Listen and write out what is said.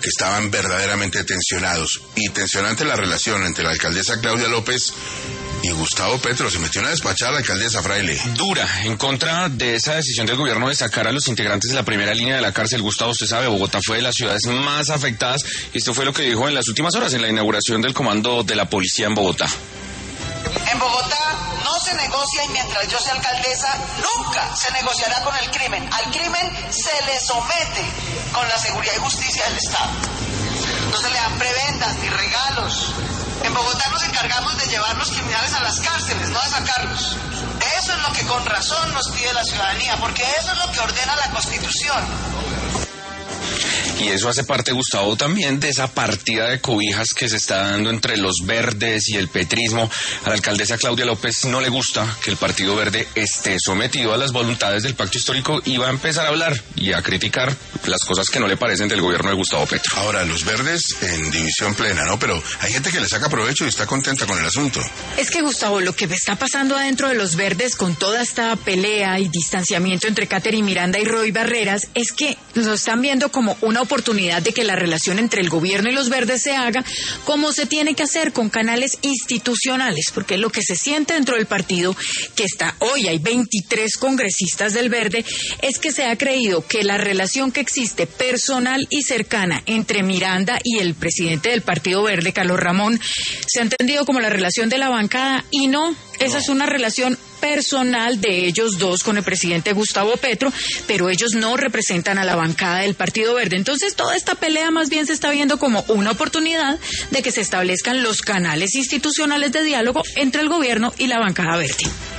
estaban verdaderamente tensionados. Y tensionante la relación entre la alcaldesa Claudia López y Gustavo Petro. Se metió una despachada a la alcaldesa, Fraile. Dura, en contra de esa decisión del gobierno de sacar a los integrantes de la primera línea de la cárcel. Gustavo, usted sabe, Bogotá fue de las ciudades más afectadas y esto fue lo que dijo en las últimas horas en la inauguración del comando de la policía en Bogotá. En Bogotá no se negocia y mientras yo sea alcaldesa nunca se negociará con el crimen. Al crimen se le somete con la seguridad y justicia del Estado. No se le dan prebendas ni regalos. En Bogotá nos encargamos de llevar los criminales a las cárceles, no de sacarlos. Eso es lo que con razón nos pide la ciudadanía, porque eso es lo que ordena la Constitución. Y eso hace parte, Gustavo, también de esa partida de cobijas que se está dando entre los verdes y el petrismo. A la alcaldesa Claudia López no le gusta que el Partido Verde esté sometido a las voluntades del pacto histórico y va a empezar a hablar y a criticar las cosas que no le parecen del gobierno de Gustavo Petro. Ahora, los verdes en división plena, ¿no? Pero hay gente que le saca provecho y está contenta con el asunto. Es que, Gustavo, lo que está pasando adentro de los verdes con toda esta pelea y distanciamiento entre Catherine Miranda y Roy Barreras es que lo están viendo como una oportunidad de que la relación entre el gobierno y los verdes se haga como se tiene que hacer, con canales institucionales, porque lo que se siente dentro del partido, que está hoy, hay 23 congresistas del verde, es que se ha creído que la relación que existe personal y cercana entre Miranda y el presidente del Partido Verde, Carlos Ramón, se ha entendido como la relación de la bancada y no, esa es una relación personal de ellos dos con el presidente Gustavo Petro, pero ellos no representan a la bancada del Partido Verde. Entonces toda esta pelea más bien se está viendo como una oportunidad de que se establezcan los canales institucionales de diálogo entre el gobierno y la bancada verde.